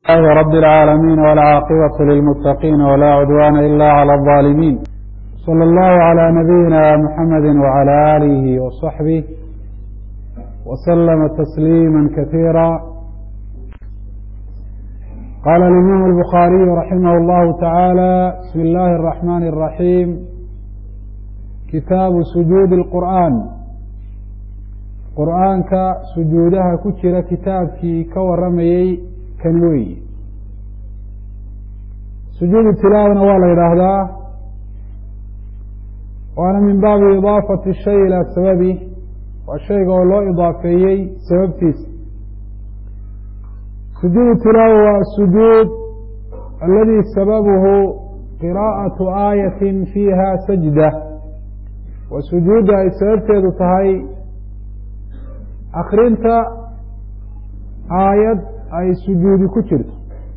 لله رب العالمين والعاقبة للمتقين ولا عدوان إلا على الظالمين. صلى الله على نبينا محمد وعلى آله وصحبه وسلم تسليما كثيرا. قال الإمام البخاري رحمه الله تعالى: بسم الله الرحمن الرحيم. كتاب سجود القرآن. qur'aanka sujuudaha ku jira kitaabkii ka waramayey kan weyi. sujuudu tilaawana waa la yidhaahdaa, waana min baabi idaafati shay ilaa sababi, waa shayga oo loo idaafeeyey sababtiisa. sujuudu tilaawa waa sujuud aladi sababuhu qiraa'atu aayatin fiiha sajda, waa sujuudda ay sababteedu tahay akrinta aayad ay sujuudi ku jirto.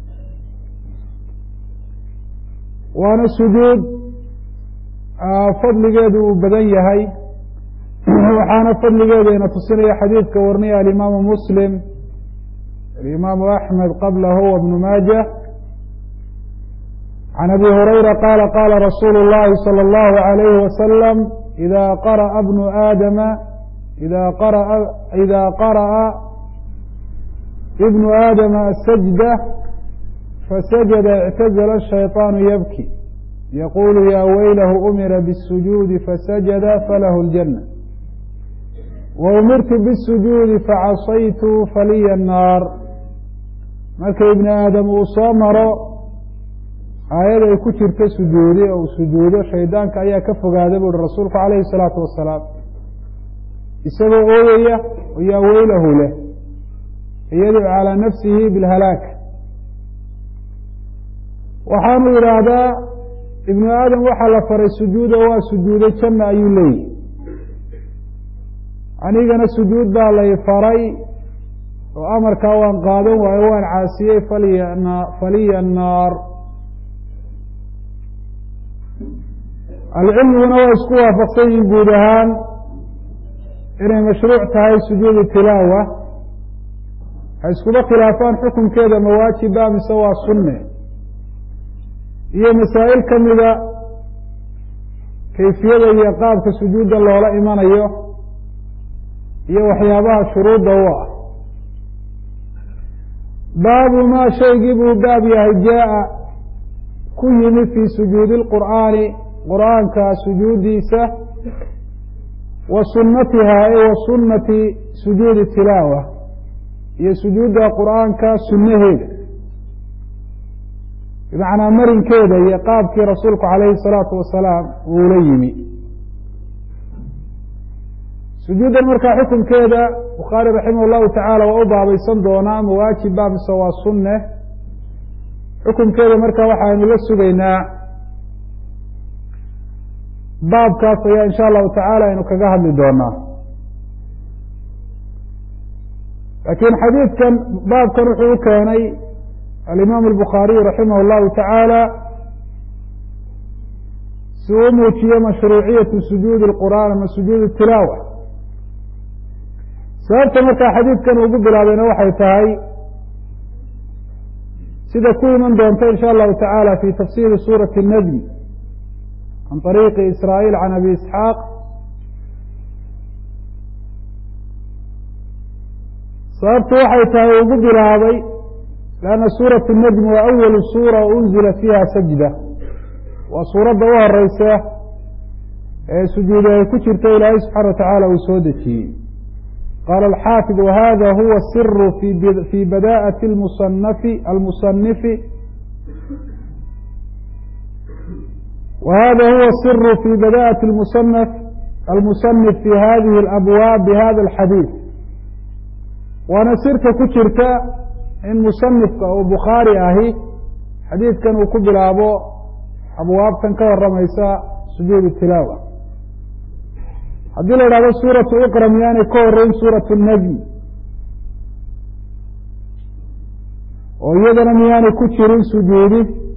waana sujuud fadligeedu uu badan yahay, waxaana fadligeedayna tusinaya xadiidka warinaya alimaamu muslim, alimaamu axmed qablahu wabnu maajah, can abi hurayra qaala qaala rasuulu اllahi salى اllahu عalayhi wasalam: ida qara'a bnu aadama إذا قرأ ابن آدم السجدة فسجد اعتزل الشيطان يبكي يقول يا ويله أمر بالسجود فسجد فله الجنة، وأمرت بالسجود فعصيت فلي النار. marka ibn aadam uu soo maro aayad ay ku jirto sujuudi ou sujuudo, shaydaanka ayaa ka fogaaday buuhi rasuulku calayhi الsalaatu wasalaam, isagoo ooyaya oo yaa weylahu leh, yadcu calىa nafsihi biاlhalaak. waxaanu yidhaahdaa ibnu aadam waxaa la faray sujuuda, waa sujuuday janna ayuu leeyihi. anigana sujuud baa lay faray oo amarkaa waan qaadan waayo, waan caasiyey, faliya الnaar. ahlucilmiguna waa isku waafaqsan yihin guud ahaan inay mashruuc tahay sujuudu tilaawa. waxay iskuba khilaafaan xukunkeeda ma waajiba mise waa sunne, iyo masaa'il ka mida kayfiyada iyo qaabka sujuudda loola imanayo iyo waxyaabaha shuruudda u ah. baabu maa shaygii buu baab yahay jaa-a ku yimi fii sujuudi اlqur'aani, qur'aanka sujuuddiisa, wa sunatiha e wa sunati sujuudi tilaawa, iyo sujuudda qur'aanka sunnaheeda, bimacnaa marinkeeda iyo qaabkii rasuulku calayhi الsalaatu wasalaam uula yimi. sujuuddan markaa xukunkeeda bukhaari raximah llahu tacaala waa u baabaysan doonaa, ma waajiba mise waa sunne. xukunkeeda marka waxaynu la sugaynaa baabkaas ayaa insha allahu tacaala aynu kaga hadli doonaa. laakiin xadiidkan baabkan wuxuu u keenay alimaamu albukhaariyu raximah اllahu tacaala si uu muujiyo mashruuciyatu sujuudi اlqur'aan ama sujuud tilaawa. sababta markaa xadiidkan ugu bilaabayna waxay tahay sida ku iman doonta insha allahu tacaala fi tafsiiri suurati الnajm can طariiqi israa'iil can abi isxaaq. sababtu waxay tahay ugu bilaabay lanna suurat الnajm waa awalu suura unzila fiiha sajda, waa suuradda u horeysa ee sujuudi ay ku jirto ilaahay subxaana wa tacaala uu soo dejiyey. qaala alxaafid wahada huwa siru fi bada'ati almusanifi وhada huwa الsir fi bada'ati almusanif fi hadihi اlabwaab bihada اlxadiid. waana sirta ku jirta in musanifka oo bukhaari ahi xadiidkan uu ku bilaabo abwaabtan ka waramaysa sujuud tilaawa. haddii la idhahdo suuratu iqra miyaanay ka horeyn suuratu الnajm, oo iyadana miyaanay ku jirin sujuudi,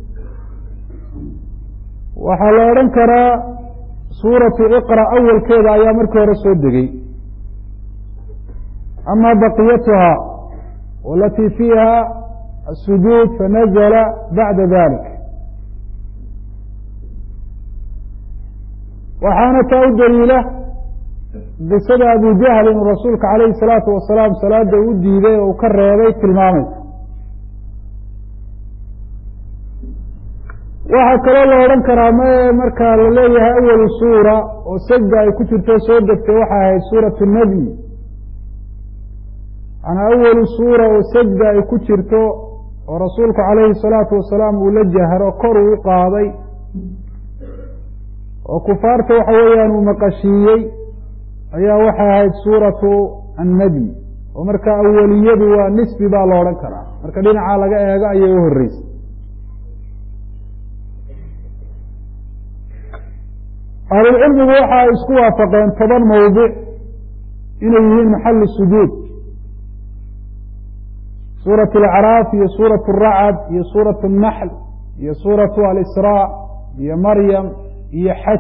waxaa la odhan karaa suuratu iqra awalkeeda ayaa markii hore soo degay. ama baqiyatuha walatii fiiha السجود فنزل بعد ذلك. waxaana taa u daliila qisada abu jahl inuu rasuulka calayhi الsalaatu wasalaam salaada u diiday oo uu ka reebay tilmaamaysa. waxaa kaloo la odhan karaa markaa la leeyahay awalu suura oo sajda ay ku jirto soo degtay waxay ahayd suuratu الnajm, manaa awalu suura oo sajda ay ku jirto oo rasuulku calayhi الsalaatu wasalaam uu la jahro kor uu u qaaday oo kufaarta waxa weeyaan uu maqashiiyey ayaa waxay ahayd suuratu annajm, oo marka awaliyadu waa nisbi baa la odhan karaa, marka dhinaca laga eego ayay u horeysay. ahlulcilmigu waxa ay isku waafaqeen 10 mawdic inay yihiin maxalu sujuud, suuratu alacraaf iyo suuratu aracd iyo suuratu الnaxl iyo suuratu alisraa iyo maryam iyo xaj.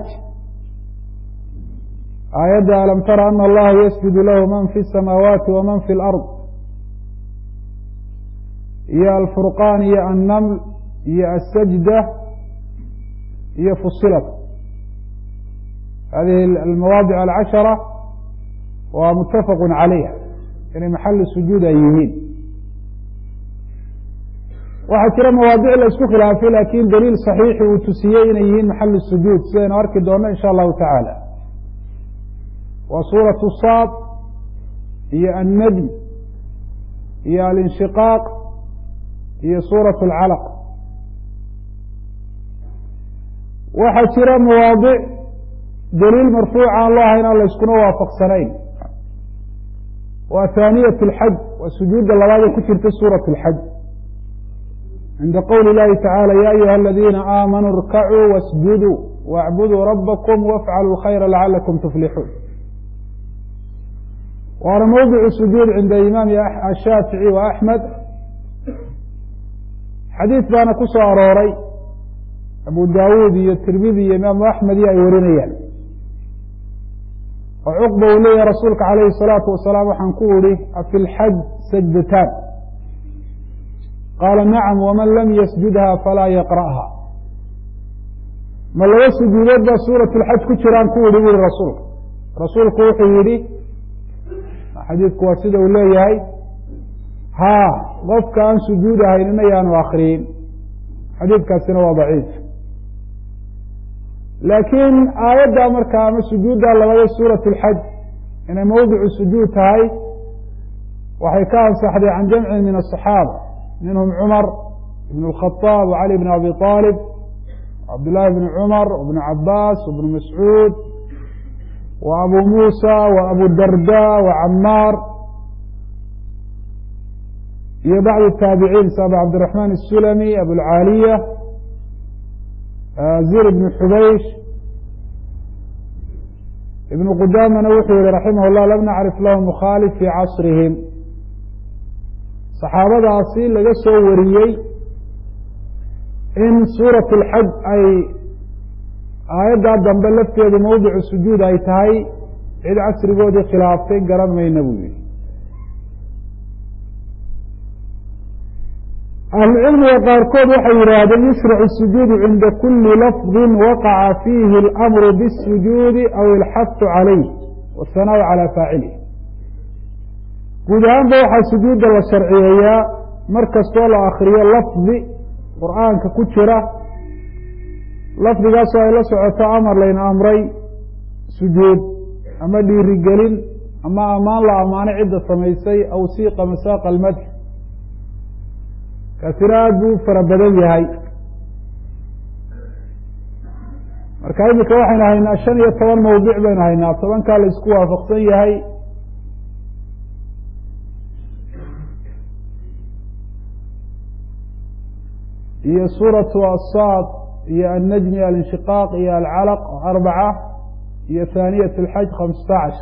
aayadda alam tara ana allaha yasjudu lahu man fi الsamaawaati waman fi اlard iyo alfurqaan iyo annaml iyo asajda iyo fusilat. hadihi almawaadic alcashara waa mutafaq calayha inay maxalu sujuud ay yihiin. waxaa jira mawaadic la isku khilaafay lakin daliil صaxiixi uu tusiyey inay yihiin maxalu sujuud sidaynu arki doono in sha allahu tacaala. waa suuraةu saad iyo annajm iyo alinshiqaaq iyo suuraة اlcalaq. waxaa jira mawaadic daliil marfuuca aan loo ahayn aan la iskuna waafaqsanayn. waa haaniyaة اlxaj, waa sujuudda labaadee ku jirta suuraة اlxaj cinda qowli اllahi tacaalى ya ayuha aladiina aamanuu اrkacuu wasjuduu wاcbuduu rabakm wafcaluu khayra lacalakum tuflixuun. waana mawdicu sujuud cinda imaami ashaafici wa axmed. xadiid baana ku soo arooray abu daawuud iyo tirmidi iyo imaamu axmed iyo ay warinayaan oo cuqba uu leeyahay rasuulka calayhi الsalaatu wasalaam waxaan ku idhi afi lxaj sajdataan qaala nacam waman lam yasjudha falaa yaqra'ha. ma laba sujuudood baa suurat اlxaj ku jiraan ku idhi buri rasuulka. rasuulku wuxuu yidhi xadiidku waa sida uu leeyahay haa qofka aan sujuud ahaynina yaanu akriyin. xadiidkaasina waa daciif. laakiin aayadda markaa ama sujuudda labada suurat اlxaj inay mawdicu sujuud tahay waxay ka ansaxday can jamcin min aلصaxaaba minhum cumar ibn الkhطاab وcali bn abi طaalib cabdالlahi bn cumar wbn cabaas wbn mascuud wa abu muusa wa abu darda wa camaar iyo bacd taabiciin sa abu cabdiraxmaan الsulami abulcaaliya zir ibn xubaysh. ibn qudamana wuxuu yihi raximah اllah lam nacrif lahu mukhaalif fi casrihim. saxaabadaasi laga soo wariyey in suuraة اlxaj ay aayaddaa dambe lafteedu mawdicu sujuud ay tahay cid casrigoodii khilaaftay garan mayna buu yihi. ahlucilmiga qaarkood waxay yidhaahdeen yushrac الsujuudu cinda kuli lafظi waqaca fiihi اlamru bالsujuudi aw ilxahu calayh waاsanaaءu calى faacilih. guud ahaanba waxaa sujuudda la sharciyeeyaa mar kastoo la akriyo lafdi qur'aanka ku jira lafdigaasoo ay la socoto amar layna amray sujuud ama dhiirigelin ama ammaan la ammaanay cidda samaysay aw siiqa masaaqa almadx. kaasina aada buu u fara badan yahay. marka imika waxaynu haynaa 15 mawdic baynu haynaa 10kaa la isku waafaqsan yahay. iyo suuratu asaad iyo annajmi alinshiqaaq iyo alcalaq 4 iyo haaniyaة اlxaj 15.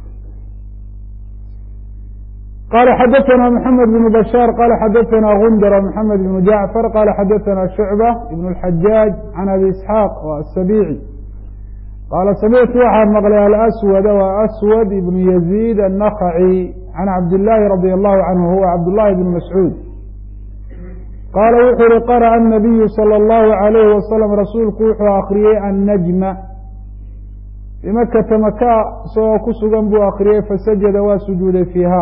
qala xadaثna mحamed بن bashاr qala xadaثna gundr mحamed بن jacfar qala xadaثna shucbة ibn الxajaaج can abi isxaaq aلsabici qaala samictu waxaan maqlay alaswad wa aswad ibn yaziid الnakhaci can cabdالlahi radي الlahu canhu huwa cabdالlahi bn mascuud qaala wuxuu uhi qara'a الnabiyu salى اllahu عalayhi wasalam rasuulku wuxuu akriyey annajma bimakata maka isagoo ku sugan buu akriyey fasajada waa sujuuday fiiha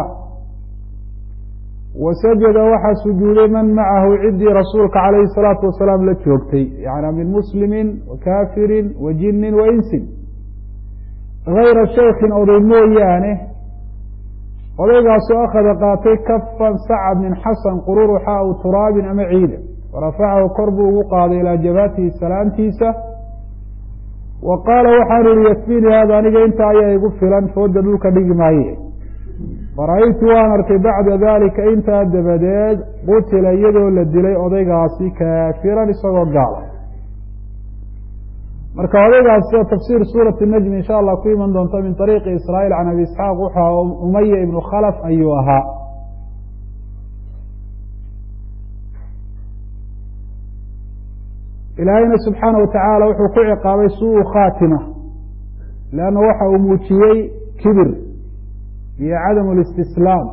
wasajada waxaa sujuuday man macahu ciddii rasuulka calayhi الsalaatu wasalaam la joogtay yani min muslimi wakaafirin wa jinin wa insin gayra shaykin oday mooyaane odaygaasoo akhada qaatay kafan sacab min xasan qururuxa aw turaabin ama ciida warafacahu kor buu ugu qaaday ilaa jabaatihi salaantiisa wa qaala waxaan ihi yakfini hada aniga intaa ayaa igu filan fooda dhulka dhigi maaye fara-aytu waan arkay bacda dalika intaa dabadeed qutila iyadoo la dilay odaygaasi kaafiran isagoo gaala marka odaygaasi sida tafsiir suurati najm insha allah ku iman doonta min ariiqi israa'iil can abi isxaaq wuxua umaya ibnu khalaf ayuu ahaa ilaahayna subxaana watacaala wuxuu ku ciqaabay suu khaatima leanna waxa uu muujiyey kibir iyo cadamu listislaam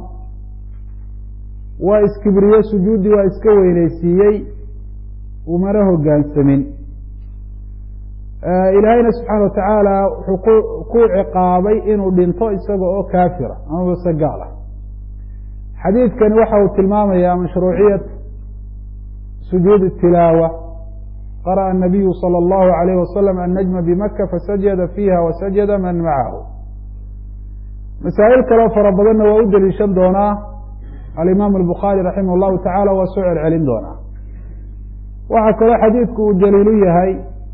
waa iskibriye sujuuddii waa iska weyneysiiyey umana hogaansamin ilaahayna subxaana watacaala wuxuu ku ciqaabay inuu dhinto isaga oo kaafira amaba se gaal ah xadiidkani waxa uu tilmaamayaa mashruuciyat sujuud tilaawa qara'a الnabiyu salى اllahu عalayh wasalam annajma bimaka fasajada fiiha wasajada man macahu masaa'il kaleo fara badanna waa u deliishan doonaa alimaam albukhaari raximah اllahu tacala waa soo celcelin doonaa waxaa kaloo xadiidku uu daliilu yahay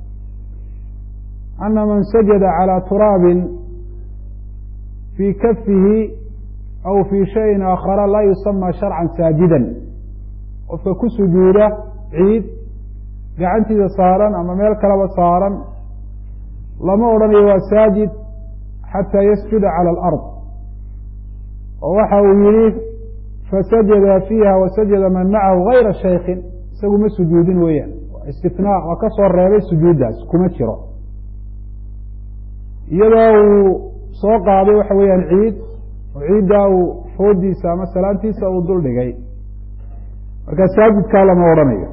ana man sajada calى turaabin fii kafihi aw fii shayin aakhara laa yusama sharcan saajidan qofka ku sujuuda ciid gacantiisa saaran ama meel kaleba saaran lama odhanayo waa saajid xataa yasjuda calى alard oo waxa uu yihi fasajada fiiha wasajada man macahu gayra shaykin isagu ma sujuudin weeyaan istinaa waa ka soo reebay sujuuddaas kuma jiro iyadoo uu soo qaaday waxa weeyaan ciid oo ciiddaa uu foodiisa ama salaantiisa uu dul dhigay markaa saajidkaa lama odhanayo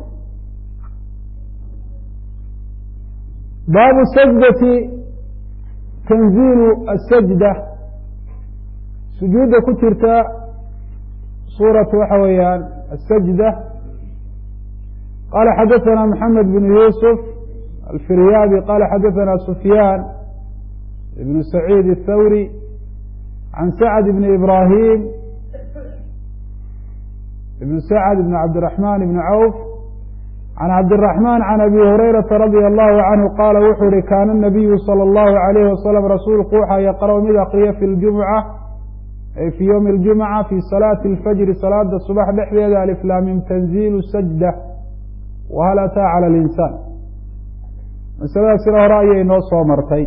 baabu sajdati tanziilu asajda sujuudda ku jirta suuratu waxa weeyaan asajda qaala xadaثana maxamed bn yuusuf alfiryaabi qaala xadaثana sufyaan ibn saciid الthawri can sacd bn ibrahim ibn sacd ibn cabdiraxman ibn cawf can cabdiraxman can abi hurayrata radia allahu canhu qaala wuxuu ihi kaana nabiyu salى اllahu alayhi wasalam rasuulku waxaa yaqra'u mid akriya fi ljumca ay fii ywmi اljumca fi salaati اlfajri salaada subax dhexdeeda aliflaamim tanziilu sajda wahal ataa calى اlinsaan masaladaasina hore ayay noo soo martay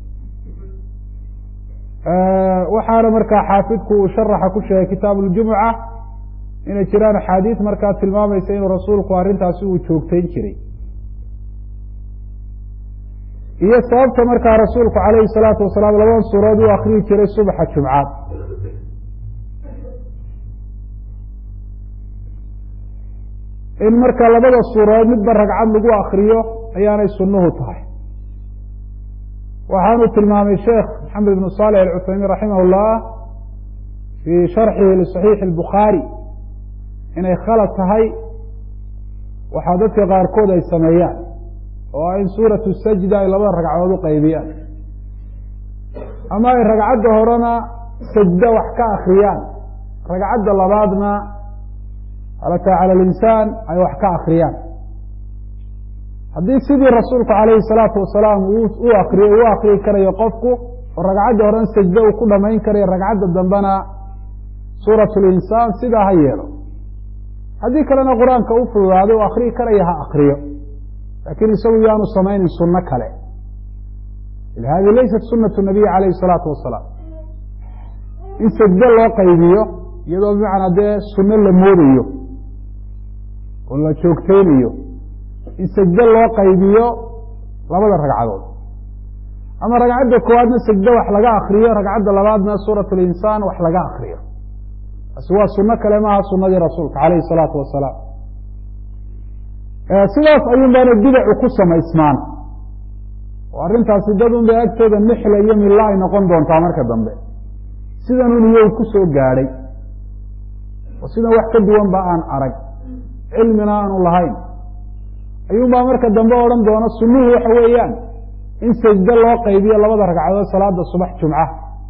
waxaana markaa xaafidku uu sharaxa ku sheegay kitaabu اljumca inay jiraan axaadiis markaa tilmaamaysa inuu rasuulku arrintaasi uu joogtayn jiray iyo sababta markaa rasuulku calayhi الsalaatu wasalaam labadan suuraod uu akriyi jiray subaxa jumcaad in marka labada suuradood midba ragcad lagu akriyo ayaanay sunnuhu tahay waxaanu tilmaamay sheekh maxamed ibn صaalح alcuthaymiin raximah اllah fii sharxihi liصaxiixi اlbukhaari inay khalad tahay waxaa dadka qaarkood ay sameeyaan oo in suuratu sajda ay labada ragcadood u qaybiyaan ama ay ragcadda horena sajdo wax ka akriyaan ragcadda labaadna halata cala alinsaan ay wax ka akriyaan haddii sidii rasuulku calayhi الsalaatu wasalaam u akriyo u akriyi karayo qofku oo ragcadda horena sajdo uu ku dhamayn karayo ragcadda dambena suuratu linsaan sidaa ha yeelo haddii kalena qur-aanka u fududaado u akriyi karaya ha akriyo laakiin isagu yaanu samaynin sunno kale hadi laysat sunatu nabiy calayhi الsalaatu wasalaam in sajdo loo qaybiyo iyadoo bimacnaa dee sunno la moodayo oo la joogteynayo in sajdo loo qaybiyo labada ragcadood ama ragcadda koowaadna sajdo wax laga akriyo ragcadda labaadna suurat linsaan wax laga akriyo taasi waa sunno kale maaha sunadii rasuulka calayhi الsalaatu wasalaam sidaas ayuun baana bidacu ku samaysmaan oo arrintaasi dad un bay agtooda mixla iyo milla ay noqon doontaa marka dambe sidanun iyow ku soo gaadhay oo sidan wax ka duwan ba aan arag cilmina aanu lahayn ayuun baa marka dambe odhan doona sunnuhu waxa weeyaan in sajdo loo qaybiyo labada ragcadood salaada subax jumca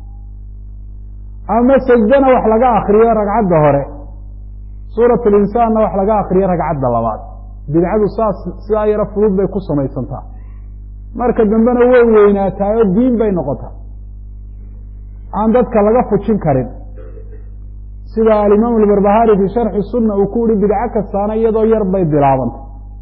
ama sajdana wax laga akriyo ragcadda hore suurat linsaanna wax laga akriyo ragcadda labaad bidcadu saas sidaa yaro fudud bay ku samaysantaa marka dambena way weynaataa oo diin bay noqotaa aan dadka laga fujin karin sida alimaam albarbahari fii sharxi sunna uu ku yihi bidco kastaana iyadoo yar bay bilaabantay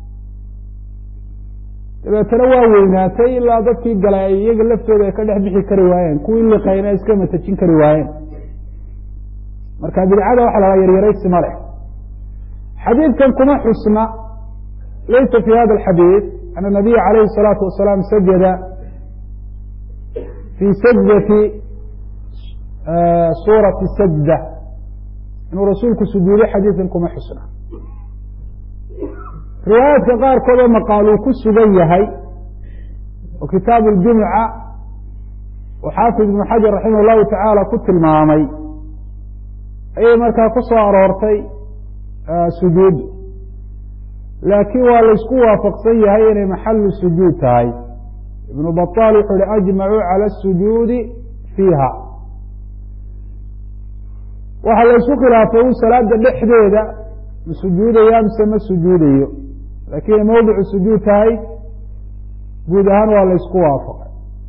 dabeetana waa weynaatay ilaa dadkii galay ay iyaga laftooda ay ka dhex bixi kari waayeen kuwii liqayna ay iska matajin kari waayeen marka bidcada waxa lahaa yaryaraysi ma leh xadiidkan kuma xusna laysa fi hada alxadiid ana nabiya calayhi الsalaatu wasalaam sajada fii sajdati suurati sajda inuu rasuulku sujuuday xadiidkan kuma xusna riwaayaadka qaarkood oo maqaal uu ku sugan yahay oo kitaabu اljumuca oo xaafid ibnu xajar raximah اllahu tacaala ku tilmaamay ayay markaa ku soo aroortay sujuud laakiin waa laysku waafaqsan yahay inay maxalu sujuud tahay ibnu baطaal wuxuu hi ajmacuu calى الsujuudi fiiha waxaa laysku khilaafay u salaada dhexdeeda ma sujuudaya mise ma sujuudayo laakiin ay mawdicu sujuud tahay guud ahaan waa laysku waafaqay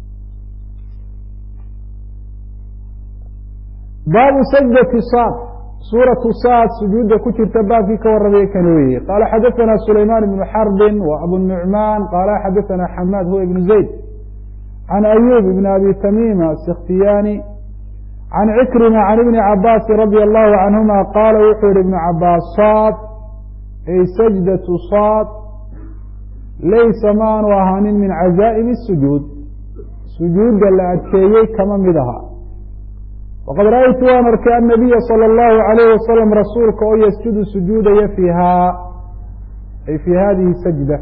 baabu sajdati saad suuratu saad sujuudda ku jirta baabkii ka warramaya kan weeye qaala xadaثana sulaymaan ibnu xarbin wa abu nucmaan qaala xadaثana xamaad huwa ibnu zayd can ayub ibn abi tamima sikhtiyani can cikrima can ibni cabaasi radia allahu canhuma qaala wuxuu yihi ibnu cabaas saad ay sajdatu saad laysa maanu ahaanin min cazaa'imi sujuud sujuudda la adkeeyey kama mid aha waqad ra'aytu waan arkay annabiya sala allahu alayh wasalam rasuulka oo yasjudu sujuudaya fiihaa ay fii hadihi sajda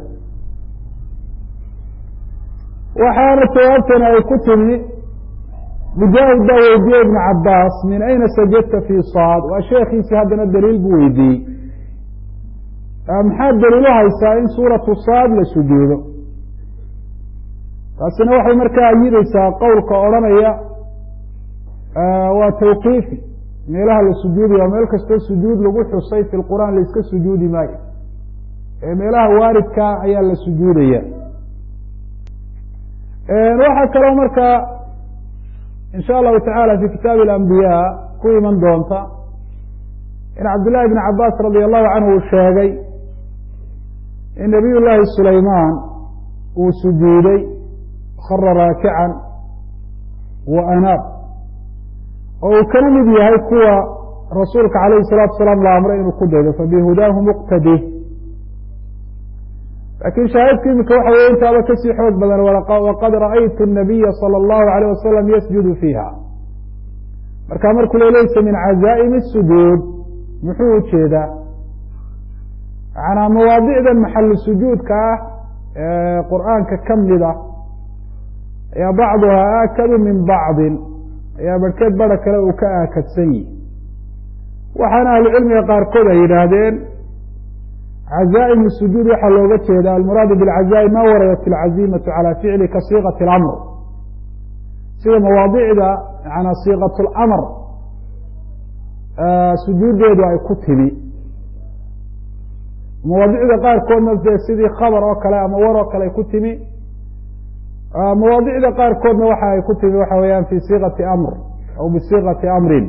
waxaana jawaabtana ay ku timi mujaahid baa weydiiyey ibnu cabaas min ayna sajadta fii saad waa sheekhiisii haddana daliil buu weydiiyey maxaad daliil u haysaa in suuratu saad la sujuudo taasina waxay markaa ayidaysaa qowlka odhanaya waa tawqiifi meelaha la sujuudaya meel kastoo sujuud lagu xusay fi lqur'aan la iska sujuudi maayo ee meelaha waaridka ayaa la sujuudaya waxaa kaloo markaa in sha allahu tacaala fi kitaabi alambiyaa ku iman doonta in cabdillahi bni cabaas radia allahu canhu uu sheegay in nabiy llaahi sulaymaan uu sujuuday khara raakican wa anaab oo uu kala mid yahay kuwa rasuulka calayhi الsalatu wasalaam la amray inuu ku daydo fabihudaahu muqtadi laakiin shaahidku imika waxa weye intaaba kasii xoog badan waqad ra'aytu الnabiya salى اllahu alayh wasalam yasjudu fiiha marka markuu le laysa min cazaa'imi الsujuud muxuu ujeedaa manaa mawaadicdan maxalu sujuudka ah ee qur'aanka ka mida ayaa bacduhaa aakadu min bacdin ayaa barhkeed bara kale uu ka aakadsan yihi waxaana ahlucilmiga qaarkood ay yidhaahdeen cazaa'im sujuud waxaa looga jeeda almuraadu bilcazaa'im ma waradat alcazimatu calى ficli ka siiqati اlamr sida mawaadicda manaa siiqat اlamr sujuuddeedu ay ku timi mawaadicda qaarkoodna dee sidii khabar oo kale ama war oo kale ay ku timi mawaadicda qaarkoodna waxa ay ku timi waxa weeyaan fi siiqati amr aw bisiiqati amrin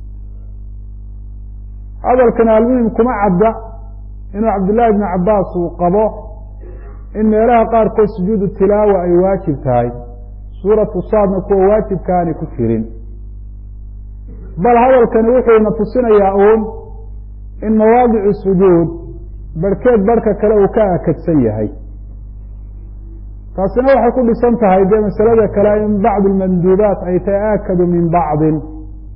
hadalkana almuhim kuma cadda inuu cabdullahi bni cabaas uu qabo in meelaha qaarkood sujuudu tilaawa ay waajib tahay suuratu saadna kuwa waajibka aanay ku jirin bal hadalkani wuxuuna tusinayaa uun in mawaadicu sujuud barhkeed barhka kale uu ka aakadsan yahay taasina waxay ku dhisan tahay dee masalada kale in bacdu lmanduubaat ay tahay aakadu min bacdin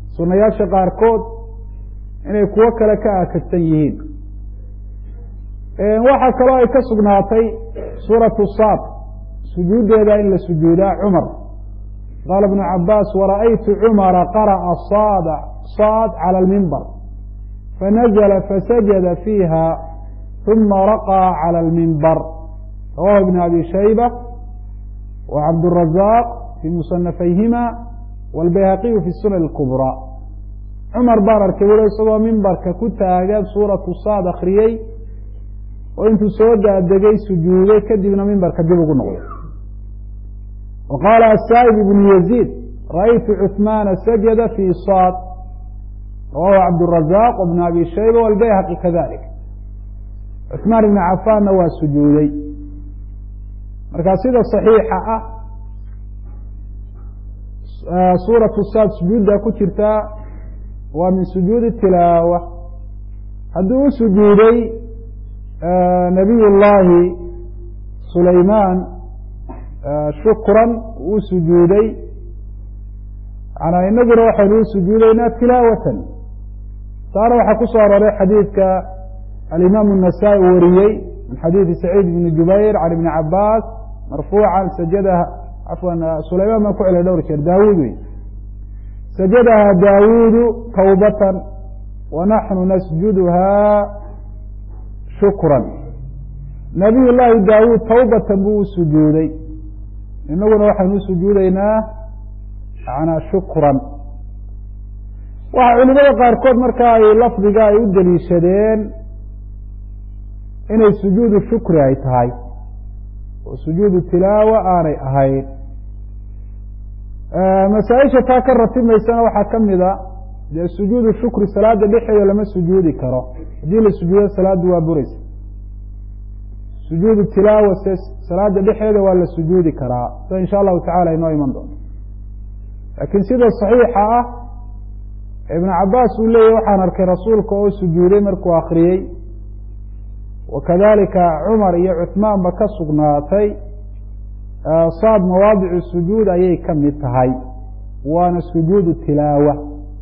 sunayaasha qaarkood inay kuwo kale ka aakadsan yihiin waxaa kaloo ay ka sugnaatay suuratu saad sujuuddeeda in la sujuudaa cumar qaala ibnu cabaas wara'aytu cumara qara'a saad cala almimbar fanazla fasajada fiiha ثuma raqىa calى اlmimbar rawahu ibn abi shayba wacabdالrazaaq fii musanafayhima wاlbayhaqiyu fi sunan اlkubrى cumar baan arkay wuri isagoo mimbarka ku taagan suuratu saad akriyey oo intuu soo daadegay sujuuday kadibna mimbarka dib ugu noqday wa qaala asaa'ib ibnu yaziid ra'aytu cuثmaana sajada fii saad rawahu cabdالrazaaq wbn abi shayba wاlbayhaqi kadalik cuثmaan ibn cafaanna waa sujuuday markaa sida صaxiixa ah suuratu saad sujuudda ku jirtaa waa min sujuudi tilaawa hadduu u sujuuday nabiy llaahi sulaymaan shukran uu sujuuday manaa inaguna waxaynu u sujuudaynaa tilaawatan taana waxaa ku soo aroray xadiidka alimaam النasaaئي wariyey min xadiidi saciid bni jubayr can ibni cabaas marfuucan sajadaha afwan sulaymaan baan ku celay dhowr jeer daawuud wey sajadaha daawuudu tawbatan wa naxnu nasjuduha shukran nabiy llaahi daawuud tawbatan buu u sujuuday inaguna waxaynu u sujuudaynaa manaa shukran waxa culimada qaarkood marka ay lafdiga ay u daliishadeen inay sujuudu shukri ay tahay oo sujuudu tilaawa aanay ahayn masaaisha taa ka ratimaysana waxaa ka mida dee sujuudu shukri salaada dhexeeda lama sujuudi karo haddii la sujuudo salaaddu waa buraysa sujuudu tilaawa se salaada dhexeeda waa la sujuudi karaa sida insha allahu tacala inoo iman doonto laakiin sida saxiixa ah ibnu cabaas uu leeyahy waxaan arkay rasuulka oo sujuuday markuu akriyey wakadalika cumar iyo cuثmaan ba ka sugnaatay saad mawaadicu sujuud ayay ka mid tahay waana sujuudu tilaawa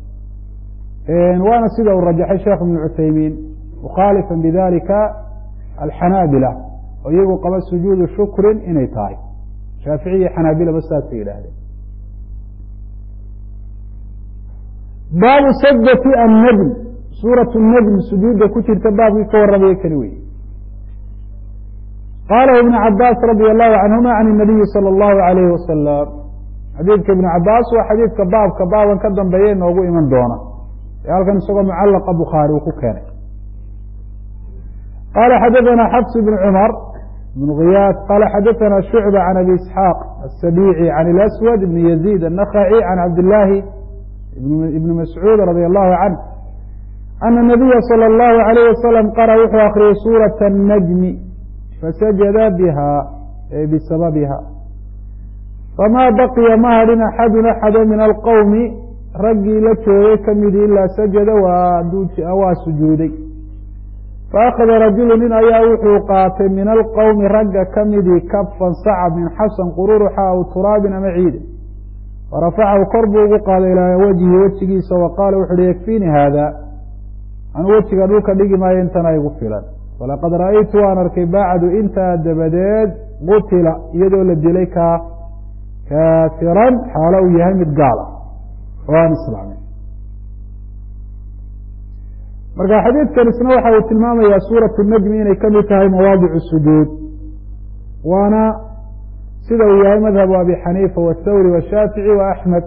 waana sida uu rajaxay sheekh ibnu cuthaymiin mukhaalifa bidalika alxanaabila oo iyagu qaba sujuudu shukrin inay tahay shaafici iyo xanaabilaba saasay yidhaahdeen baabu sajdati annajm suuratu najm sujuudda ku jirta baabkii ka warramaya keli wey qalahu ibnu cabaas radi allahu canhuma can الnabiyi salى اllahu alayhi wasalam xadiidka ibnu cabaas waa xadiidka baabka baaban ka dambeeya inoogu iman doona ee halkan isagoo mucallaqa bukhaari uu ku keenay qala xadaثana xafs bn cumar bn khiyaas qala xadaثana shucba can abi isxaaq aلsabici can اlaswad ibn yaziid الnakhaci can cabdillaahi ibn mascuud radi allahu canh ana الnabiya salى اllahu alayh wasalam qara wuxuu akriyey suuraة الnajmi fasajada biha ay bisababiha famaa baqiya ma hadhin axadun axado min alqowmi raggii la joogay ka midi ilaa sajada waa sujuuday faأkhada rajulu nin ayaa wuxuu qaatay min alqowmi ragga ka midii kafan sacab min xasan qururuxa aw turaabin ama ciida farafacahu kor buu ugu qaaday ilaa wajhi wejigiisa wa qaala wuxu uhi yakfiini haada anu wejiga dhulka dhigi maayo intana igu filan walaqad ra'aytu waan arkay bacdu intaa dabadeed qutila iyadoo la dilay kaafiran xaalo uu yahay mid gaal ah oo aan islaamin marka xadiidkan isna waxa uu tilmaamayaa suuratu najmi inay ka mid tahay mawaadicu sujuud waana sida uu yahay madhabu abi xaniifa wathawri washaafici wa axmed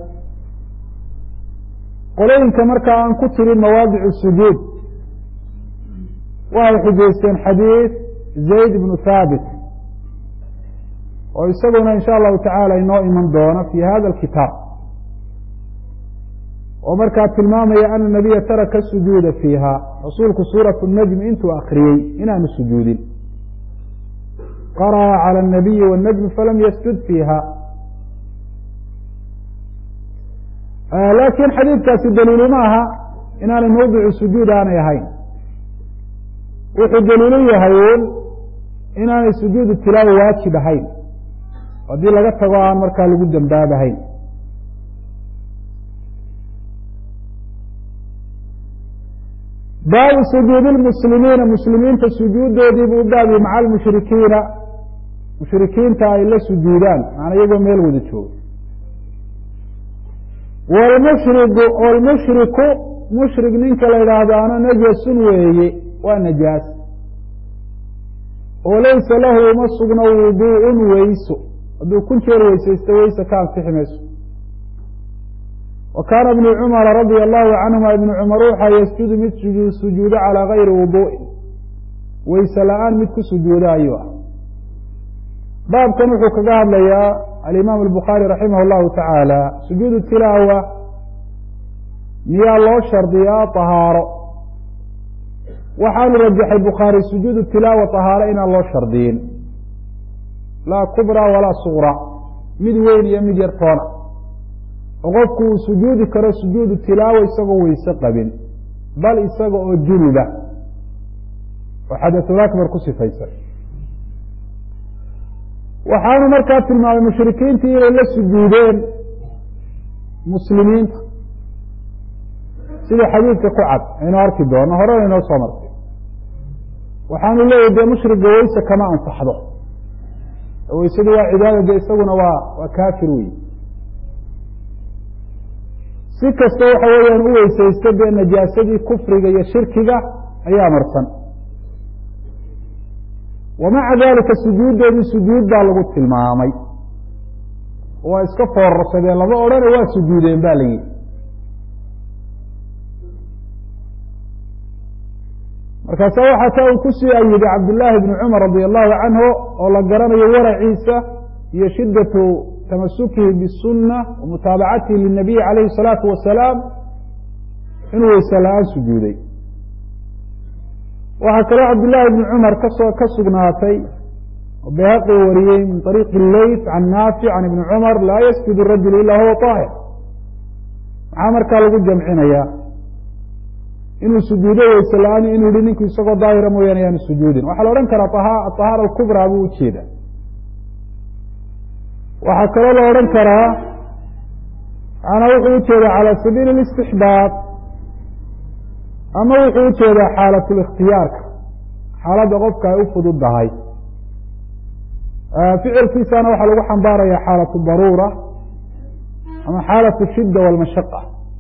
qolooyinka markaa aan ku tirin mawaadicu sujuud waxay xujaysteen xadiid zayd ibnu thaabit oo isaguna in sha allahu tacaala inoo iman doona fi hada alkitaab oo markaa tilmaamaya ana nabiya taraka sujuuda fiiha rasuulku suuratu najmi intuu akriyey inaanu sujuudin qara'a calى الnabiyi wالnajmi falam yasjud fiiha laakiin xadiidkaasi daliilu ma aha inaanay mawdicu sujuud aanay ahayn wuxuu daliilu yahay un inaanay sujuudu tilaawa waajib ahayn haddii laga tago aan markaa lagu dembaabahayn baabu sujuudi lmuslimiina muslimiinta sujuudoodii buu baabi maca almushrikiina mushrikiinta ay la sujuudaan maana iyagoo meel wada joogo wlmushriku mushrik ninka la yidhaahdaana najasun weeye waa najaas oo laysa lahu uma sugno wuduu'un weyso hadduu kun jeer weysaysto weyse ka ansixi mayso wa kaana ibnu cumara radia allahu canhuma ibnu cumar waxaa yasjudu mid sujuudo calaa gayri wuduu'in weyse la-aan mid ku sujuuda ayuu ah baabkan wuxuu kaga hadlayaa alimaam albukhaari raximah allahu tacaala sujuudu tilaawa miyaa loo shardiyaa tahaaro waxaanu rajaxay bukhaari sujuudu tilaawa tahaaro inaan loo shardiyin laa kubra walaa sugra mid weyn iyo mid yar toona oo qofku uu sujuudi karo sujuudu tilaawa isagoo weyse qabin bal isaga oo junuba oo xadatul akbar ku sifaysan waxaanu markaa tilmaamay mushrikiintii inay la sujuudeen muslimiinta sida xadiidka ku cad aynu arki doono horena inoo soo martay waxaanu leeyahy dee mushriga weyse kama ansaxdo weysadu waa cibaada dee isaguna waa kaafir wey si kasta waxa weeyaan u weysaysta dee najaasadii kufriga iyo shirkiga ayaa marsan wamaca dalika sujuuddoodii sujuud baa lagu tilmaamay waa iska foorarsadeen lama odhane waa sujuudeen ba la yihi markaasa waxaa taa uu kusii ayiday cabdillaahi bni cumar radia allahu canhu oo la garanayo waraciisa iyo shiddatu tamasukihi bisunna wa mutaabacatihi linabiyi calayhi الsalaatu wasalaam inuu weyse la-aan sujuuday waxaa kaloo cabdillaahi bni cumar ka sugnaatay oo bayhaqi wariyey min طariiqi leyt can naafic can ibni cumar laa yasjud rajul ila huwa طaahir maxaa markaa lagu jamcinayaa inuu sujuudo weyse la-aan inuu yihi ninku isagoo daahira mooyaane yaanu sujuudin waxaa la odhan karaa aطahaara alkubraa buu ujeeda waxaa kaloo la odhan karaa ana wuxuu ujeedaa calى sabiili الاstixbaab ama wuxuu ujeedaa xaalat اlikhtiyaarka xaaladda qofka ay u fududdahay ficilkiisana waxaa lagu xambaaraya xaalat daruura ama xaalat shidda wاlmashaqa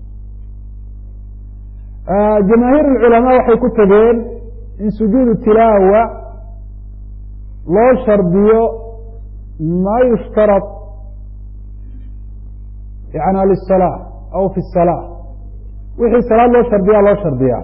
jamaahiir اlculamaa waxay ku tegeen in sujuudu tilaawa loo shardiyo ma yushtarط yani liلsalaa aw fi الsalaa wixii salaad loo shardiyaa loo shardiyaa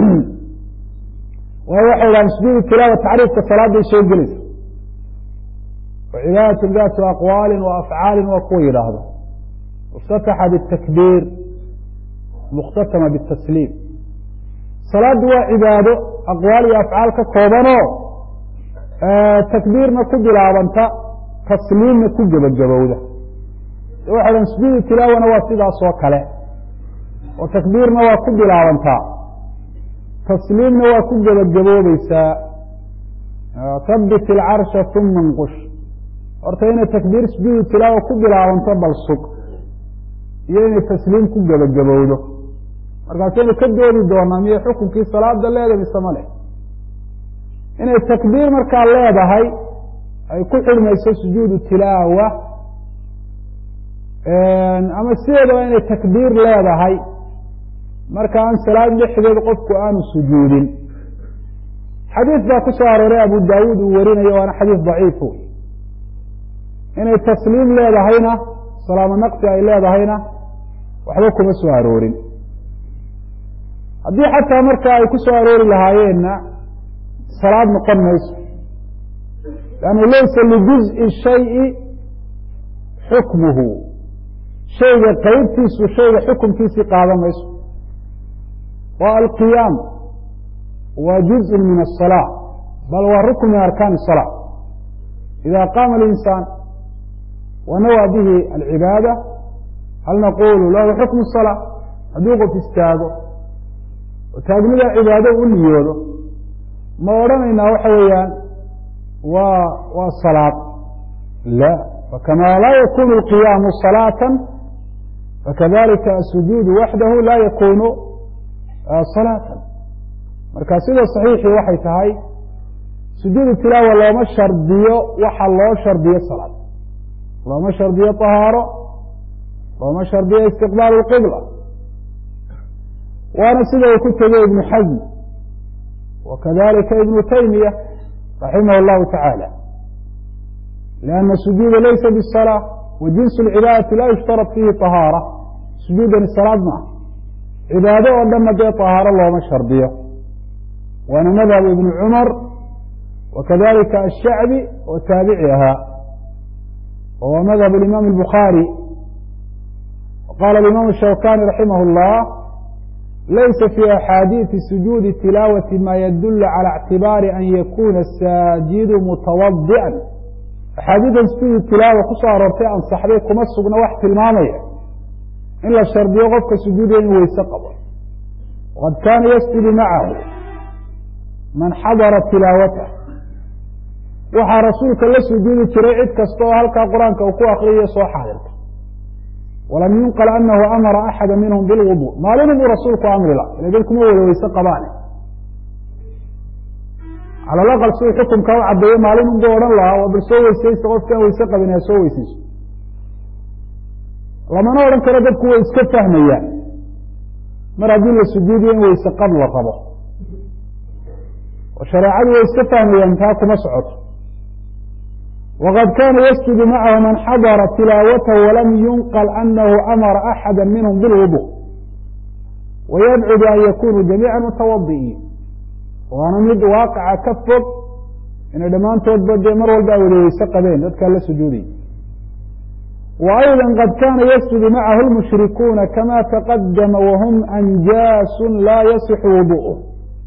waayo waxay idhahan sujuudu tilaawa tacriifka salaaday soo gelaysa oo cibaadatu daatu aqwaali wa afcaali waa kuwa yidhaahdo اftataxa bالtakbiir mukhtatama bالtasliim salaaddu waa cibaado aqwaal iyo afcaal ka koobanoo takbiirna ku bilaabanta tasliimna ku gebagabowda waxay dhahan sujuudu tilaawana waa sidaas oo kale oo takbiirna waa ku bilaabantaa tasliimna waa ku gebagaboobeysaa habit ilcarsha uma nqush horta inay takbiir sujuudu tilaawa ku bilaabanto bal sug iyo inay tasliim ku gebagabowdo markaasaynu ka doodi doonaa miyay xukunkii salaada leedahay mise ma leh inay takbiir markaa leedahay ay ku xidhmayso sujuudu tilaawa ama sideedaba inay takbiir leedahay marka aan salaad dhexdeed qofku aanu sujuudin xadiis baa ku soo arooray abu daawuud uu warinayo waana xadiis daciif wey inay tasliim leedahayna salaamo naqsi ay leedahayna waxba kuma soo aroorin haddii xataa marka ay ku soo aroori lahaayeenna salaad noqon mayso lannu laysa lijuزءi shayi xukmuhu shayga qeybtiisu shayga xukumkiisii qaadan mayso waa alqiyaam waa juزء min الصalاة bal waa rukn min arkaan الصalاة ida qaama الإnsaan wanawaa bihi alcibaadة hal naqulu lahu xukm الصalاة hadduu qof istaago oo taagnida cibaado u niyoodo ma odhanaynaa waxa weeyaan waa salaad la fakama laa yakunu اlqiyaamu صalaaةa fakadalika asujuudu waxdahu laa yakunu صalaaةa marka sida saxiixii waxay tahay sujuudu tilaawa looma shardiyo waxa loo shardiyo salaad, looma shardiyo طahaaro, looma shardiyo istiqbaal اlqibla, waana sida uu ku tegey ibnu xasm wakadalika ibnu taymiya raximah اllahu taعaalى لأna sujuuda laysa bالصلاة wa jinsu اlcibaadati la yushtarط fiihi طahaarة, sujuudani salaad maaha, cibaado oo dhanna dee طahaaro looma shardiyo, waana madhabu ibni cumar wakadalika الshacbi oo taabici ahaa, wahuwa madhab اimaam الbukhaarي. qala اimaam الshawkani raximah الlah laysa fi axaadiiثi sujuudi tilaawati ma yadul calى اctibaari an yakuna saajidu mutawadi'an. axaadiidan sujuudi tilaawa kusoo aroortay ansaxday kuma sugna wax tilmaamaya in la shardiyo qofka sujuudaya inuu weyse qabo. waqad kaana yasjudu macahu man xadara tilaawatah, waxaa rasuulka la sujuudi jiray cid kasta oo halkaa qur-aanka uu ku akriyayo soo xaadirta. walam yunqal anahu amara axada minhum bilwudu, maalin buu rasuulku amri la ila dad kuma wada weyse qabaane, cala alaqal siduu xukumka u cadeeyo maalin unbuu odhan lahaa waa bal soo weysaysta qofki aan weyse qabin ha soo weysayso. lamana odhan karo dadku way iska fahmayaan mar haddii la sujuudiyo in weyse qab la rabo, oo shareecadu way iska fahmayaan taa kuma socoto. waqad kaana yasjudu macahu man xadara tilaawatahu walam yunqal anahu amara axada minhum bilwudu wayabcudu an yakunuu jamiica mutawadi'iin, waana mid waaqaca ka fog inay dhammaantoodba dee mar walba ay wada weyse qabeen dadkaa la sujuudaya. wa ayda qad kaana yasjudu macahu lmushrikuuna kama taqadama wahum anjaasun laa yasixu wudu'uh.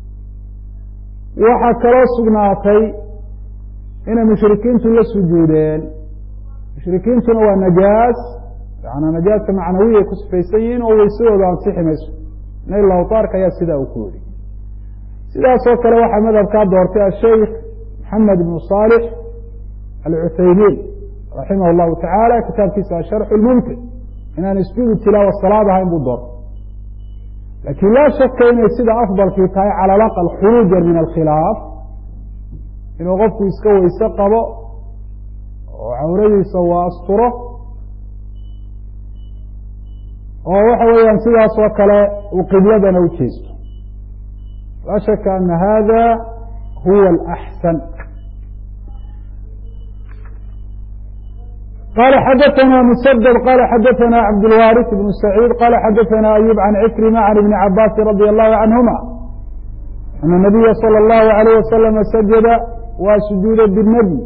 waxaa kaloo sugnaatay inay mushrikiintu la sujuudeen, mushrikiintuna waa najaas, yanaa najaasa macnawiyay ku sifaysan yihiin oo weysadooda ansixi mayso. nail awtaarka ayaa sidaa uu ku yidhi. sidaasoo kale waxaa madhabkaa doortay asheikh maxamed ibnu saalix alcuthaymiin raximah اllahu tacaala kitaabkiisa asharxu lmumtic inaan sujuudu tilaawa salaad ahayn buu doortay. laakiin laa shaka inay sida afdalkii tahay cala alaqal khuruujan min alkhilaaf, inuu qofku iska weyse qabo oo cawradiisa uu asturo, oo waxa weeyaan sidaas oo kale uu qibladana u jeesto. laa shaka ana hada huwa alaxsan. qala xadaثna msdد qala xadaثna cabdاlwariث bn سacيid qala xadaثna ayub can cikrima can ibni cabaasi radي الlahu canهuma ana الnabiya salى الlahu عalيه wasalam sajada waa sujuuda binajm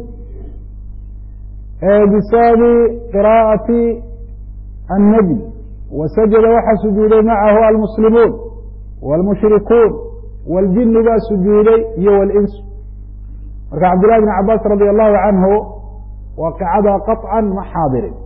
bisababi qira'ati الnajm, wasajada waxaa sujuuday macahu almuslimuun wاlmushrikuun wاljini baa sujuuday iyo wاlinsu. marka cabdالlahi bn cabaas radي الlahu canhu waaqicada qaطcan ma xaadirin,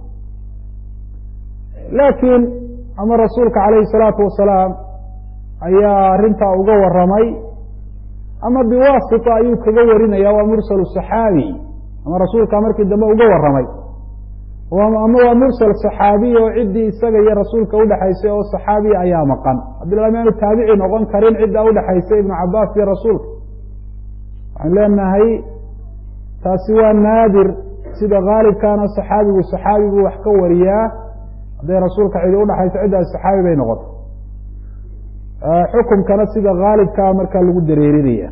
laakiin ama rasuulka calayhi الsalaatu wasalaam ayaa arrintaa uga waramay, ama biwaasita ayuu kaga warinaya, waa mursal صaxaabi, ama rasuulka markii dambe uga waramay, ama waa mursal صaxaabiy oo ciddii isaga iyo rasuulka udhexaysay oo صaxaabiya ayaa maqan. haddii la maanu taabici noqon karin ciddaa udhexaysay ibnu cabaas iyo rasuulka, waxaan leenahay taasi waa naadir. sida haalibkaana صaxaabigu صaxaabi buu wax ka wariyaa, hadday rasuulka cidi udhaxayso ciddaas صaxaabi bay noqota. xukumkana sida haalibkaa markaa lagu dareerinaya.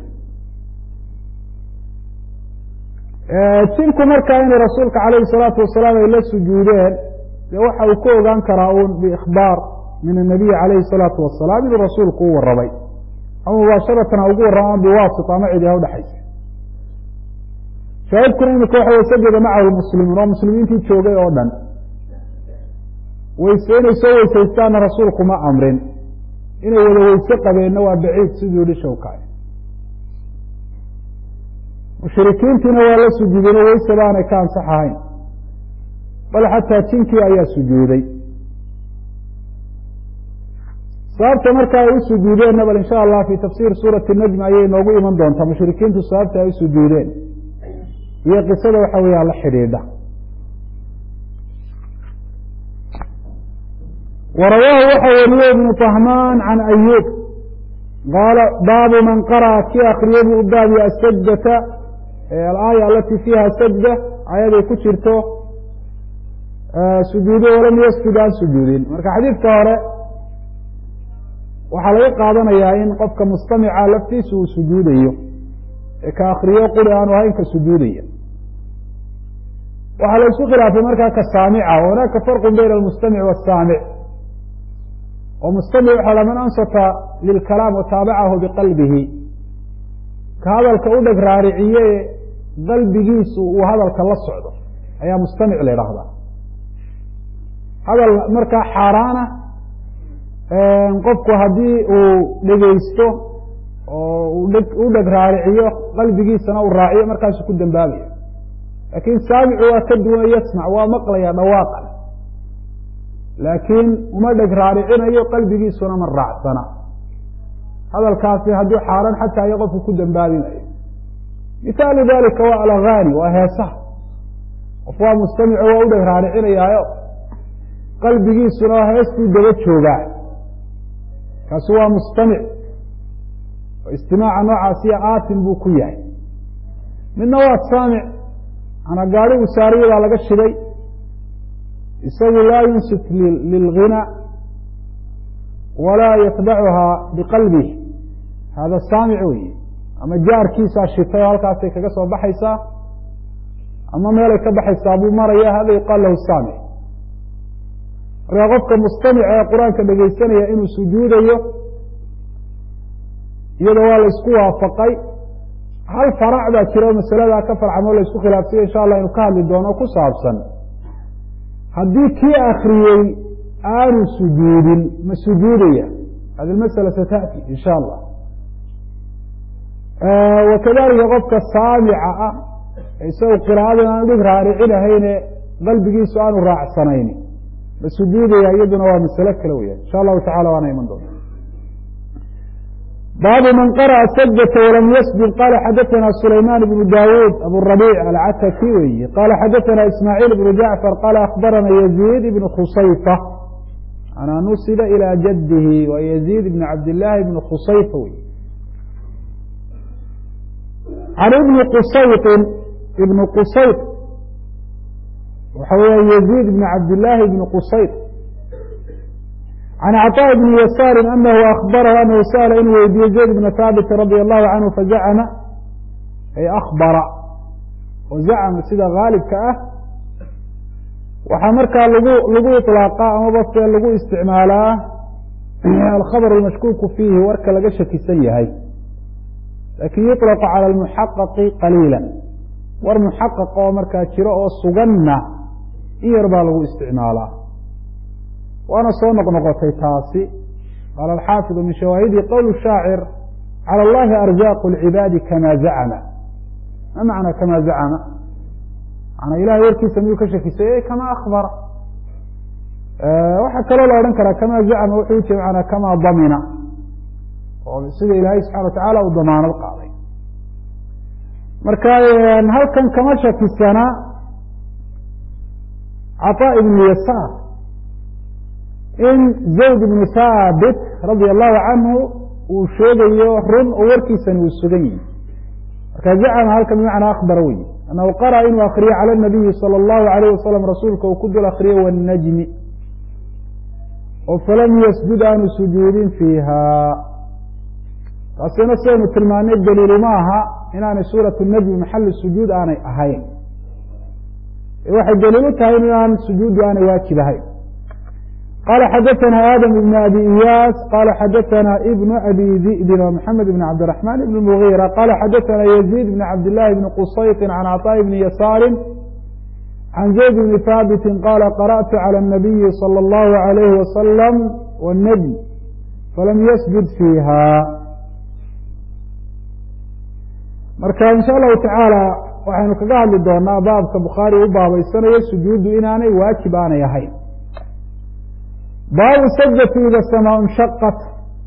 jinku markaa inay rasuulka calayhi الsalaatu wasalaam ay la sujuudeen, dee waxa uu ku ogaan karaa un biikhbaar min الnabiyi calayhi الsalaatu wasalaam inuu rasuulku u waramay, ama mubaasharatan ha ugu warramo ama biwaasita ama cidi ha udhexaysa. shaahidkuna imika waxa way sajada macahu muslimuun, oo muslimiintii joogay oo dhan weyse inay soo weysaystaana rasuulku ma amrin, inay wada weyse qabeenna waa baciid siduu yihi shawkaani. mushrikiintiina waa la sujuudeen oo weyse baanay ka ansax ahayn, bal xataa jinkii ayaa sujuuday. sababta marka ay u sujuudeenna bal insha allah fi tafsiir suurati najm ayay noogu iman doontaa, mushrikiintu sababta ay u sujuudeen iyo qisada waxa weeyaa la xidhiidha. warawaahu waxa weriye ibnu طahmaan can ayub qaala baabu man qara'a kii akriya buu u baabiya asajdata alaaya alatii fiiha sajda ayaday ku jirto sujuudo walam yasjud aan sujuudin marka xadiidka hore waxaa laga qaadanayaa in qofka mustamica laftiisa uu sujuudayo ee ka akriyo quri aanu ahayn ka sujuudaya waxaa la isku khilaafay markaa ka saamica hunaaka farqu bayna almustamic wasaamic oo mustamic waxa la man ansata lilkalaam wataabacahu biqalbihi ka hadalka u dheg raariciye qalbigiisu uu hadalka la socdo ayaa mustamic la yidhaahdaa hadal markaa xaaraana qofku haddii uu dhegeysto oo u dheg raariciyo qalbigiisana uu raaciyo markaasu ku dambaabaya laakiin saamicu waa ka duwan yasmac waa maqlaya dhawaaqan laakiin uma dheg raaricinayo qalbigiisuna ma raacsana hadalkaasi hadduu xaaraan xataa iyo qofku ku dambaabimayo mithaalu dalika waa alagaani waa heesaha qof waa mustamico waa u dheg raaricinayaayo qalbigiisuna heestuu daba joogaa kaasi waa mustamic oo istimaaca noocaasiya aatin buu ku yahay midna waa saamic ana gaari u saariya baa laga shiday isagu laa yunsit lilghina walaa yatbacuhaa biqalbih hada saamic weyi ama jaarkiisaa shitay oo halkaasay kaga soo baxaysaa ama meelay ka baxaysaa buu maraya hada yuqaal lahu saamic markaa qofka mustamica ee qur-aanka dhegeysanaya inuu sujuudayo iyada waa la isku waafaqay hal farac baa jiro masaladaa ka farcamo la isku khilaafsaya insha allah inu ka hadli doono ku saabsan haddii kii akriyey aanu sujuudin ma sujuudaya hadi masala satati in sha allah wakadalika qofka saamica ah isagu qiraadan aanu dhig raaricinahayne qalbigiisu aanu raacsanayn ma sujuudaya iyaduna waa masalo kale weya insha allahu tacala waana iman doonta baabu man qara'a sajdata walam yasjud qala xadaثana sulayman bnu dawud aburabic alcataki weyi qala xadaثana ismaaciil bnu jacfar qala akbarana yaziid ibn khusayfa anaa nusiba ilى jadihi wa yaziid ibn cabdillaahi ibn khusayfa wey can ibni qusayطin ibn qusayط waxa weya yaziid ibn cabdillaahi ibn qusayط can cطاء bni yasaari anahu akbarahu anahu sa'la inuu weydiiyey zayd bna haabit radi allahu canhu fazacama ay akbara oo zacama sida haalibka ah waxaa markaa lagu iطlaaqa amaba se lagu isticmaalaa alkhabr almashkuuku fiihi warka laga shakisan yahay lakin yuطlaqu calى almuxaqaqi qaliila war muxaqaq oo markaa jiro oo suganna in yar baa lagu isticmaalaa waana soo noqnoqotay taasi qaala alxaafiظu min shawaahidi qowl shaacir calى اllahi arzaaqu اlcibaadi kama zacama ma macna kama zacama manaa ilahay warkiisa miyuu ka shakisay kama akbara waxaa kaloo la odhan karaa kama zacama wuxuu ujeeda manaa kama damina oo sida ilaahay subxana watacala uu damaanad qaaday marka halkan kama shakisana caطاء ibnu yasaar in zayd ibnu haabit radia allahu canhu uu sheegayo run oo warkiisani uu sugan yihi marka zacama halkan bimacnaa akbara wey annahu qara'a inuu akriyo cala nabiyi salى اllahu alayh wasalam rasuulka uu ku dul akriyo wاnnajmi oo falam yasjud aanu sujuudin fiiha taasina sidaynu tilmaanay daliilu ma aha inaanay suuratu najmi maxali sujuud aanay ahayn waxay daliil u tahay inaan sujuuddu aanay waajib ahayn qala xadaثna adam ibn abi iyaas qala xadaثna ibn abi di'bin wa mxamed ibn cabdiraحman ibn mugira qala xadaثna yaziid ibn cabdillahi ibn qusayط can caطاء ibni yasaari can zayd bni haabiti qala qarأtu calى الnabiyi salى اllahu عalayhi wasalam wالnajm falam yasjud fiiha marka in sha allahu tacaala waxaynu kaga hadli doonaa baabka bukhaari u baabaysanayo sujuuddu inaanay waajib aanay ahayn baabu sajdati ida samaa nshaqat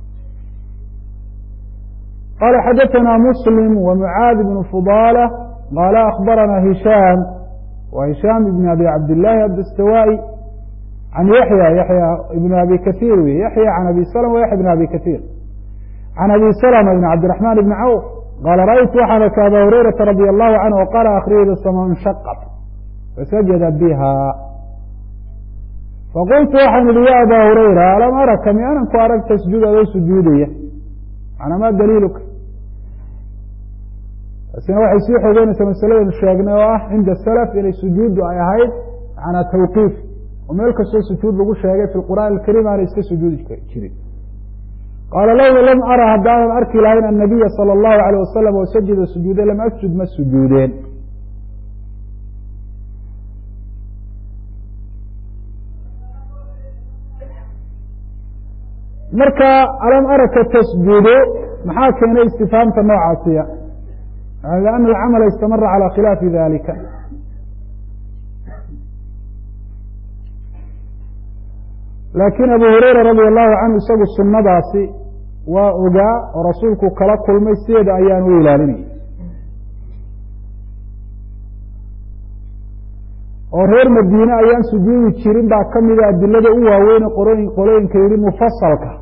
qala xadaثna muslim وmucaad bn fudaalة qala akbarana hishaam wa hishaam ibn abi cabdillahi adastawaa'i can yaxya ibn abi kaiir wey yaxya can abi slm wa yaxya bn abi kaiir can abi salma bn cabdiraxman bni cawf qaala ra'aytu waxaan arkay aba hurayrata radi allahu canhu o qaala akhriya ida sama inshaqat fasajada biha faqultu waxaan ihi ya aba hurayra alam araka mianan ku arag tasjuud adoo sujuudaya manaa ma daliiluka taasina waxay sii xoogeynaysaa masaladaynu sheegnay oo ah cinda salaf inay sujuuddu ay ahayd manaa tawqiif oo meel kastoo sujuud lagu sheegay fi qur'aan alkariim aanay iska sujuudi jirin qaala lowla lam ara haddaanan arki lahayn annabiya sala allahu alayh wasalam oo sajada sujuude lam asjud ma sujuudeen marka alam araka tasjuudo maxaa keenay istifaamta noocaasiya lianna alcamala istamara calى khilaafi dalika laakiin abu hurayra radi allahu canhu isagu sunnadaasi waa ogaa oo rasuulku kala kulmay sideeda ayaan u ilaalinayay oo reer madiine ayaan sujuudi jirin baa ka mida adilada u waaweyne qolooyinka yihi mufasalka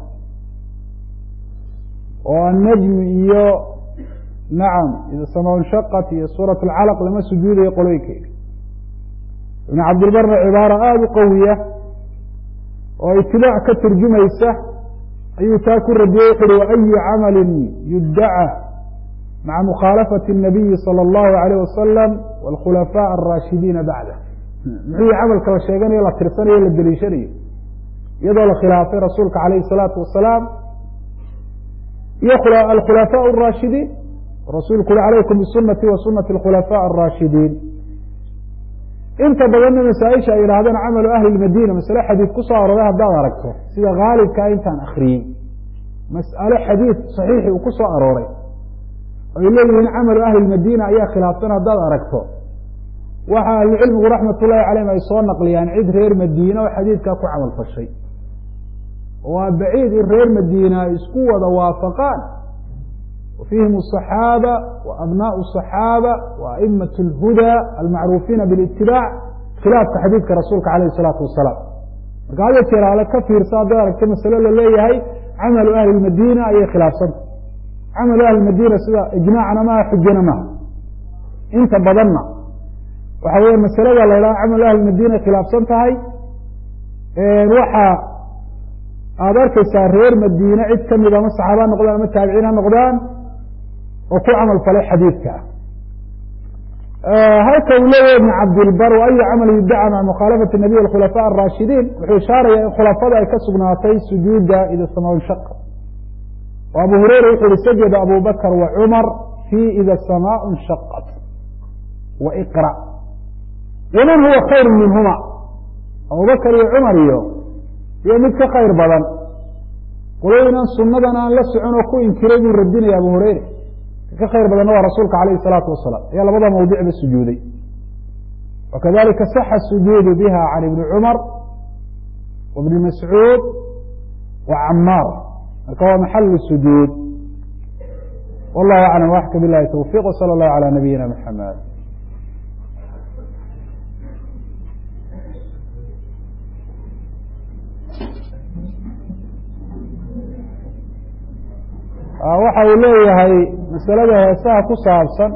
oo annajmi iyo nacam ida sama inshaqat iyo suurat alcalaq lama sujuudayo qolooyinka yihi ibn cabdilbarna cibaara aada u qawiya oo itibaac ka turjumaysa ayuu taa ku radiyey wuxu uhi waayu camalin yuddaca maca mukhaalafati الnabiyi salى اllahu alayh wasalam wاlkhulafaaء araashidiina bacdah muxuu camalka la sheeganayo la tirsanayo la deliishanayo iyadoo la khilaafay rasuulka calayhi الsalaatu wasalaam iyo alkhulafaaء الraashidiin rasuulku ui calaykum bisunati wa sunati اlkhulafaaء الraashidiin inta badanna masaaisha ay yidhahdeen camalu ahli lmadina masale xadiid ku soo arooray haddaad aragto sida haalibkaa intaan akriyey mas'ale xadiid saxiixi uu ku soo arooray ay leeyihiin camalu ahli lmadina ayaa khilaafsan haddaad aragto waxa ahlucilmigu raxmat ullahi calayhim ay soo naqliyaan cid reer madiina oo xadiidkaa ku camal fashay waa baciid in reer madiina ay isku wada waafaqaan وفيهم الصحاaبة وأبناء الصحاaبة وأئمة الهudى المacروفiina بالاتibاع khiلaafka xadيidka rasuulka عalيه الصلاaةu وaسaلاam marka hada jeer ale ka fiirsa haddaad aragto masale la leeyahay camalu ahli الmadina ayay khilaafsanta camalu ahli الmadina sida iجmاacna maha xujana maha inta badanna waxa weya masalada la ydhaha camalu ahli الmadina khilaafsan tahay waxa aad arkaysaa reer madiine cid kamid ama saxaaba ha noqdaan ama taabiciin ha noqdaan oo ku camal falay xadiidka halka uu leeyahy ibn cabdilbar ayu camal yuddaca maca mukhaalafati nabiy alkhulafaa araashidiin wuxuu ishaaraya in khulafada ay ka sugnaatay sujuuda ida sama inshaqa oo abu hureyra wuxuu yihi sajada abu bakr wa cumar fii ida samaa inshaqat wa iqra waman huwa khayru minhuma abubakr iyo cumar iyo mid ka khayr badan qolooyinan sunadan aan la socon oo ku inkiray buu radinaya abu hureyre ka khayr badanna waa rasuulka calayhi الsalaatu wasalaam ayaa labada mawdicba sujuuday wakadalika saxa sujuudu biha can ibni cumar wa bni mascuud wa camaar marka waa maxalu sujuud wallahu aclam waxka bilahi towfiq wsala allahu calى nabiyina mxamed waxa uu leeyahay masalada heesaha ku saabsan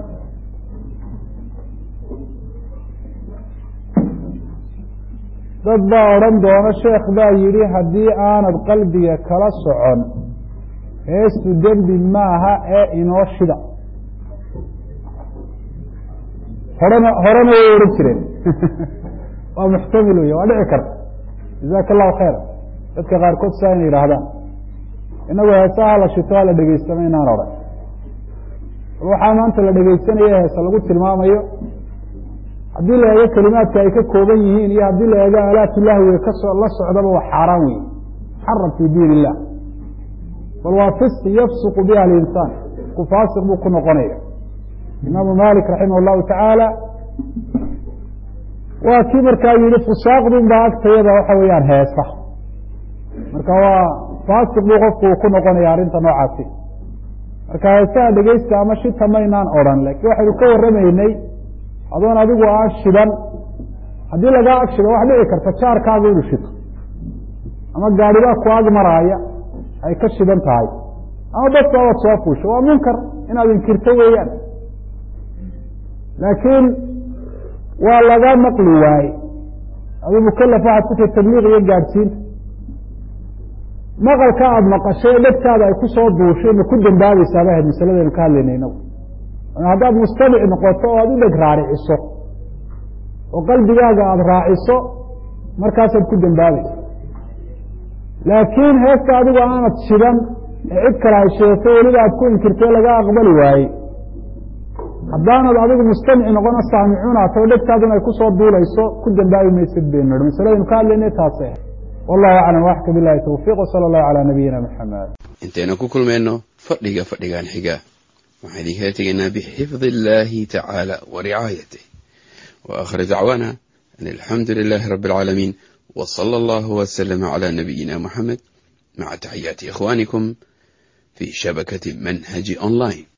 dad baa odhan doona sheekh baa yidhi haddii aanad qalbiga kala socon heestu dembi maaha ee inoo shida horena way odhan jireen waa muxtamil wey waa dhici karta jazaaka allahu khayra dadka qaarkood saa inay yidhaahdaan inagu heesaha la shito ha la dhegeystama inaan odhan bal waxaa maanta la dhegeysanaya heese lagu tilmaamayo haddii la eego kelimaadka ay ka kooban yihiin iyo haddii la eego alaatu lahwiga la socdaba waa xaaraan wey muxaram fi diin illah bal waa fisq yafsuqu biha alinsaan ku faasiq buu ku noqonaya imaamu malik raximah llahu tacaala waa kii markaa yihi fusaaqdun baa agtayada waxa weeyaan heesa marka waa faasiq buu qofku uu ku noqonaya arrinta noocaasi marka heesaha dhegeysta ama shita maynaan odhan laakiin waxaynu ka warramaynay adoon adigu aan shidan haddii lagaa ag shido wax dhici karta jaarkaaga inu shito ama gaadhibaa ku ag maraaya ay ka shidan tahay ama dadka waad soo fuusho waa munkar inaad inkirto weeyaan laakiin waa laga maqli waaye adu mukalaf waxaad ku tahay tabliiq iyo gaadhsiinta maqalka aada maqashay dhegtaada ay ku soo duushay ma ku dambaabaysaa bahayd masaladaynu ka hadlaynay inagu haddaad mustamic noqoto oo aada u dheg raariciso oo qalbigaaga aada raaciso markaasaad ku dambaabaysa laakiin heesta adigu aanad shidan ee cid kale ay sheegto weliba aad ku inkirtay laga aqbali waayey haddaanad adigu mustamici noqono saamicuunaat oo dhegtaaduna ay ku soo duulayso ku dambaabi maysid baynu nidhi masaladaynu ka hadlaynay taase wallahu aclam waxka bilahi tawfiiq wsala allahu calaa nabiyina maxamed intaynu ku kulmayno fadhigan xiga waxaan idinkaga tegaynaa bixifdi illaahi tacaala wa ricaayatih wa aakhir dacwaana an alxamdu lilaahi rabbi alcaalamiin wa sala allahu wasalama calaa nabiyina moxamed maca taxiyaati ikhwaanikum fi shabakati manhaji online.